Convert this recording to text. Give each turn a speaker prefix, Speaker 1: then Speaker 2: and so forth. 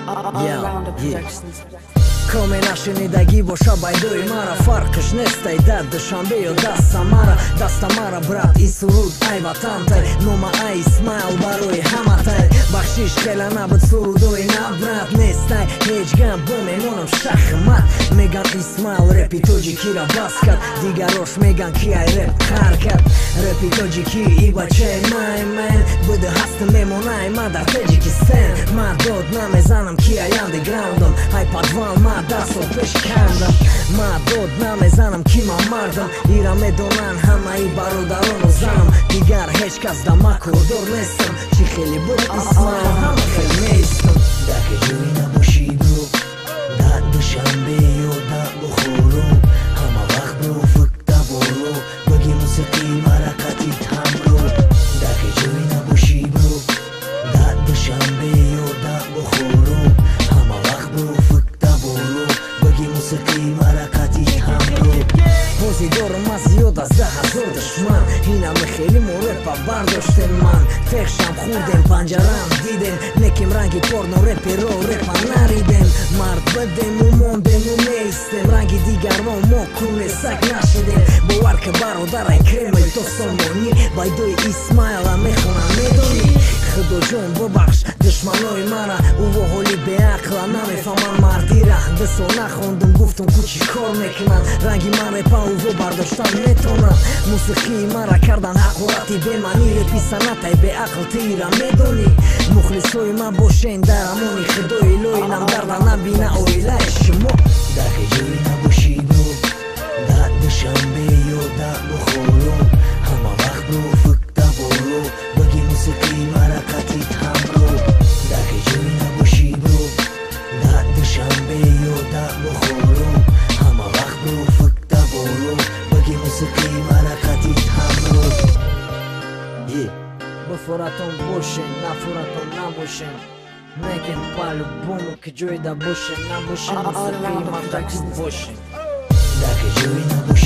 Speaker 1: All-Rounder Productions. Come nasce dagi boşa baydoy mara farkış nestaj da dëshambe jo da samara da stamara brat i surut aj vatantaj noma aj ismail baroj hamataj bakshish kelana bët surudoj na brat nestaj heqgan bëme monëm shahmat megan ismail repito gjikira baskat digarosh megan kiaj rep karkat repito gjiki i baqej majmen bëdë hastëm me monaj ma da Tajikistan ma dod na me zanëm kia undergroundëm aj pa dval ma da so peshkandëm ma dod na me zanëm kima mardëm ira me donan hama i barodaron o zanëm digar heqkas da ma kordor nesëm qikeli bët ismail hama felmejstëm da ke gjojna boshi bro da dëshambe jo da bukhoro hama vakh bro fëkta boro bëgi musiki marakatit ham bro da ke gjojna boshi bro da dëshambe jo da bukhoro hama vakh bro fëkta boro bëgi musiki marakatit ham bro Pozi dorë mas joda zda hazor dëshman Hina me kheli more pa bardosht e man Feksham khudem panjaram didem Nekim rangi porno repero repa naridem Mart bëdem u mondem u meistem Rangi digarmo mo kune sak nashidem Boar ke baro daraj kremëj to somoni Bajdoj Ismaila me khona medoni Khëdo gjon bëbaksh dëshmanoj mara U voholi be akla na me faman mardira Dëso nakhondëm guftëm ku qikor me këman Rangi mare pa u vo bardoshtan me tona Musikhi mara kardan hakurati be manire Pisanataj be akl të ira me doni Mukhlisoj ma boshen daramoni Khëdoj loj nam darda na bina o ila e shmo Da ke gjojna boshi bro Da dëshambe jo da bukhoro Hama vakh bro fëkta boro Bëgi musikhi marakatit ham bro Da ke gjojna boshi bro Da dëshambe jo da bukhoro Hama vakh bro fëkta boro Bëgi musikhi marakatit ham bro Bë foraton boshen, na foraton na boshen Meken palu bumu ke gjoj da boshen Na boshen musikhi ma takst boshen Da ke gjojna boshen